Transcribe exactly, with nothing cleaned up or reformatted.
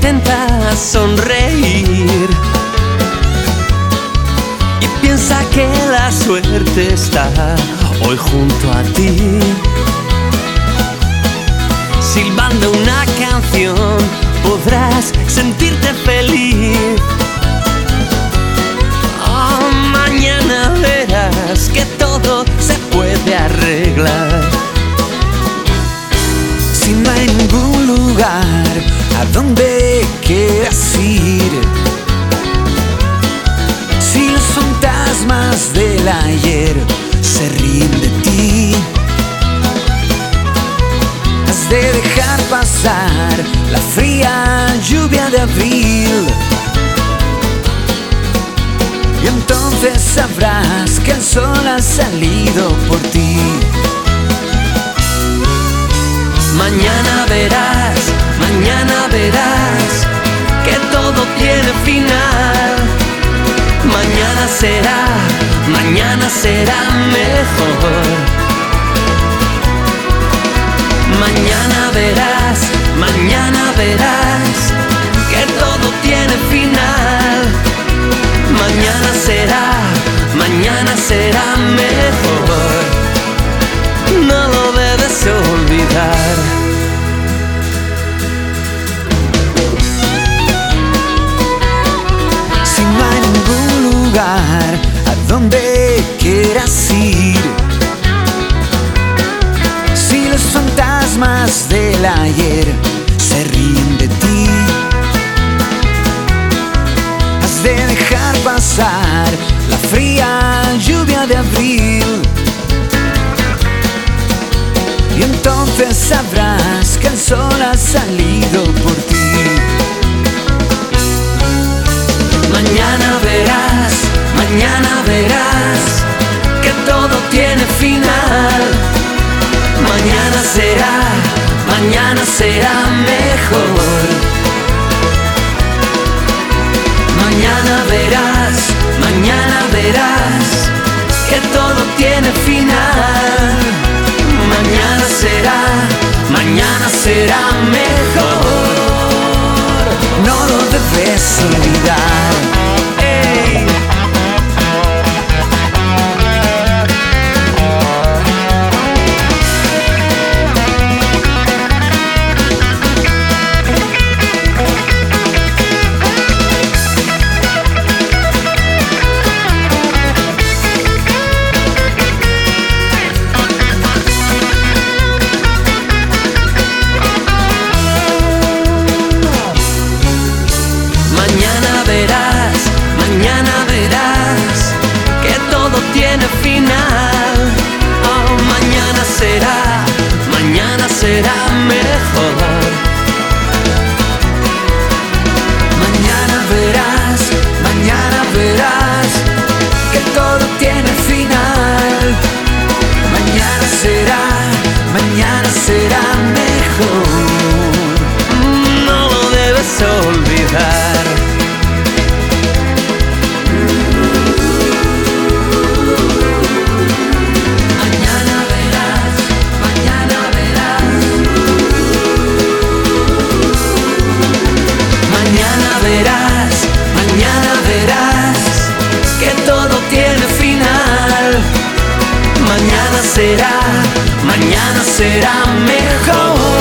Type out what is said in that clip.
intenta sonreír y piensa que la suerte está hoy junto a ti, silbando una canción podrás sentirte feliz. Oh, mañana verás que todo se puede arreglar. Si no hay ningún lugar a donde quieras ir, si los fantasmas del ayer se ríen de ti, has de dejar pasar la fría lluvia de abril, y entonces sabrás que el sol ha salido por ti. Mañana verás, mañana verás que todo tiene final. Mañana será, mañana será mejor. Mañana verás, mañana verás que todo tiene final. Mañana será, mañana será mejor. No lo debes olvidar. Si no hay ningún lugar a donde quieras ir, si los fantasmas del ayer se ríen de ti, has de dejar pasar la fría lluvia de abril, y entonces sabrás que el sol ha salido por ti. Mañana verás, mañana verás que todo tiene final. Mañana será, mañana será mejor. Mañana verás, mañana verás que todo tiene final. Mañana será, mañana será mejor. No lo debes olvidar. Hey. Mañana verás, mañana verás que todo tiene final. Oh, mañana será, mañana será mejor. Mañana verás, mañana verás que todo tiene final. Mañana será, mañana será mejor. No lo debes olvidar. Mañana verás, mañana verás. Mañana verás, mañana verás que todo tiene final. Mañana será, mañana será mejor.